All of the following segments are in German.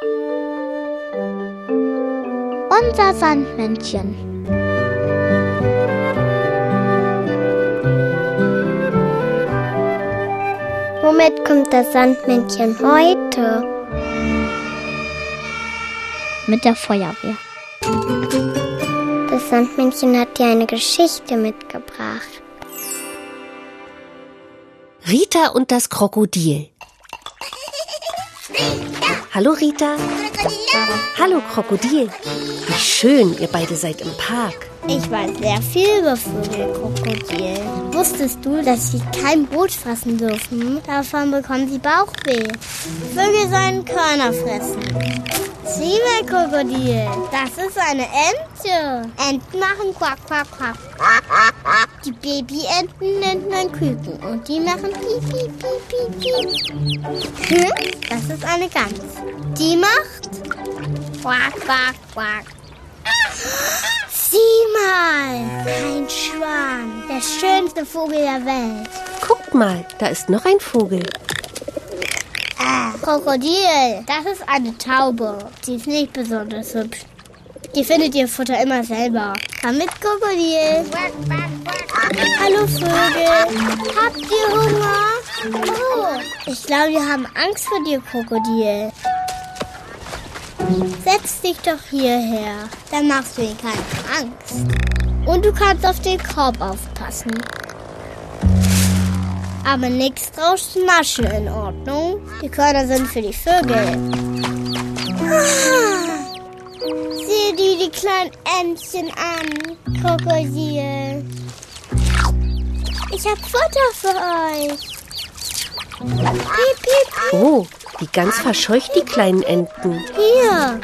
Unser Sandmännchen. Womit kommt das Sandmännchen heute? Mit der Feuerwehr. Das Sandmännchen hat dir eine Geschichte mitgebracht. Rita und das Krokodil. Hallo Rita. Hallo Krokodil. Wie schön, ihr beide seid im Park. Ich weiß sehr viel über Vögel, Krokodil. Wusstest du, dass sie kein Brot fressen dürfen? Davon bekommen sie Bauchweh. Vögel sollen Körner fressen. Sieh mal, Krokodil, das ist eine Ente. Enten machen Quack, Quack, Quack. Die Babyenten nennt man Küken und die machen Piep, Piep, Piep, Piep, Piep. Das ist eine Gans. Die macht Quack, Quack, Quack. Sieh mal, ein Schwan, der schönste Vogel der Welt. Guckt mal, da ist noch ein Vogel. Krokodil, das ist eine Taube. Die ist nicht besonders hübsch. Die findet ihr Futter immer selber. Komm mit, Krokodil. Hallo Vögel, habt ihr Hunger? Oh, ich glaube, wir haben Angst vor dir, Krokodil. Setz dich doch hierher, dann machst du ihnen keine Angst. Und du kannst auf den Korb aufpassen. Aber nichts draus naschen, in Ordnung? Die Körner sind für die Vögel. Sieh dir die kleinen Entchen an, Krokodil. Ich hab Futter für euch. Piep, piep. Oh, die Gans verscheucht die kleinen Enten. Hier.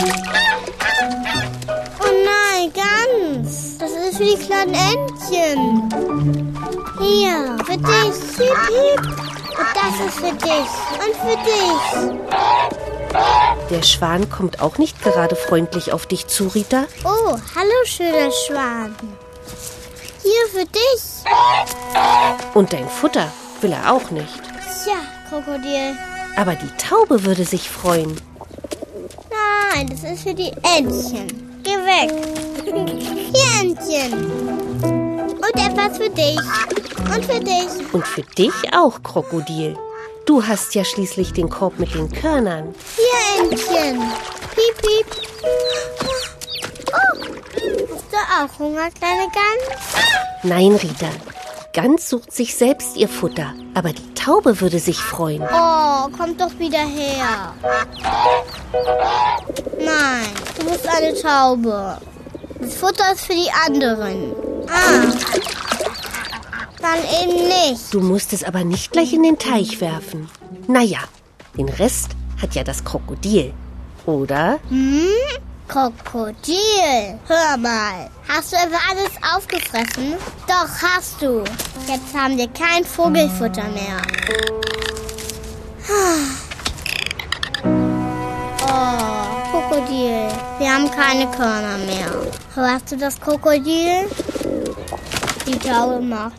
Oh nein, Gans. Das ist für die kleinen Entchen. Hier, für dich. Piep, piep. Und das ist für dich. Und für dich. Der Schwan kommt auch nicht gerade freundlich auf dich zu, Rita. Oh, hallo, schöner Schwan. Hier für dich. Und dein Futter will er auch nicht. Tja, Krokodil. Aber die Taube würde sich freuen. Nein, das ist für die Entchen. Geh weg. Hier, Entchen. Und etwas für dich. Und für dich. Und für dich auch, Krokodil. Du hast ja schließlich den Korb mit den Körnern. Hier, Entchen. Piep, piep. Oh, hast du auch Hunger, kleine Gans? Nein, Rita. Die Gans sucht sich selbst ihr Futter. Aber die Taube würde sich freuen. Oh, komm doch wieder her. Nein, du bist eine Taube. Das Futter ist für die anderen. Dann eben nicht. Du musst es aber nicht gleich in den Teich werfen. Naja, den Rest hat ja das Krokodil. Oder? Krokodil, hör mal. Hast du etwa alles aufgefressen? Doch, hast du. Jetzt haben wir kein Vogelfutter mehr. Oh, Krokodil, wir haben keine Körner mehr. Hörst du das, Krokodil? Die Taube macht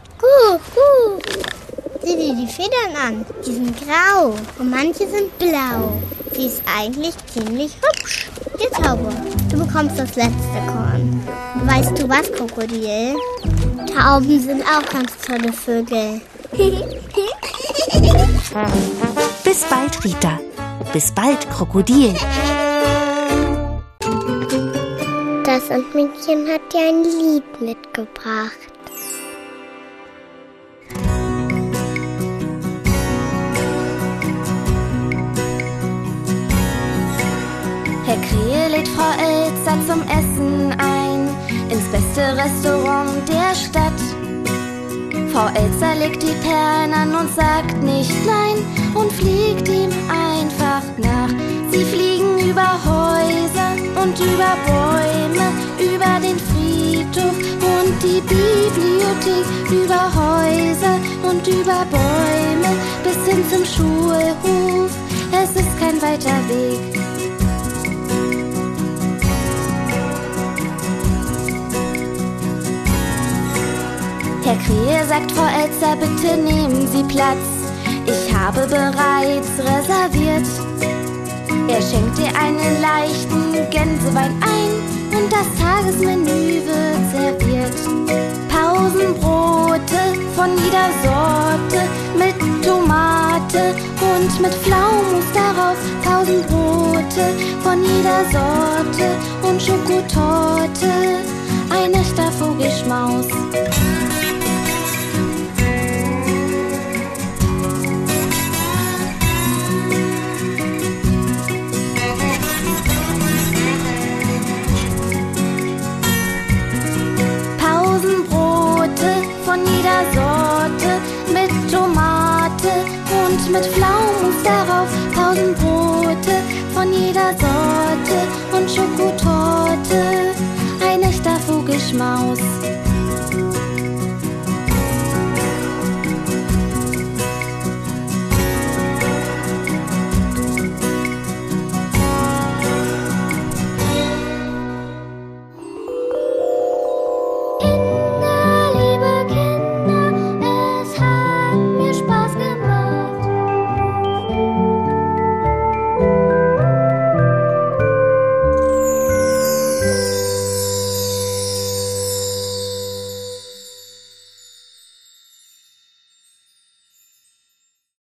Sieh dir die Federn an. Die sind grau und manche sind blau. Sie ist eigentlich ziemlich hübsch. Die Taube, du bekommst das letzte Korn. Weißt du was, Krokodil? Tauben sind auch ganz tolle Vögel. Bis bald, Rita. Bis bald, Krokodil. Das Sandmännchen hat dir ein Lied mitgebracht. Herr Krähe lädt Frau Elster zum Essen ein, ins beste Restaurant der Stadt. Frau Elster legt die Perlen an und sagt nicht nein und fliegt ihm einfach nach. Sie fliegen über Häuser und über Bäume, über den Friedhof und die Bibliothek, über Häuser und über Bäume bis hin zum Schulhof. Es ist kein weiter Weg. Herr Krähe sagt Frau Elster, bitte nehmen Sie Platz. Ich habe bereits reserviert. Er schenkt dir einen leichten Gänsewein ein und das Tagesmenü wird serviert. Pausenbrote von jeder Sorte mit Tomate und mit Pflaumenmus darauf. Pausenbrote von jeder Sorte und Schokotorte. Ein echter Vogelschmaus. Von jeder Sorte mit Tomate und mit Pflaumenmus darauf. Pausenbrote von jeder Sorte und Schokotorte. Ein echter Vogelschmaus.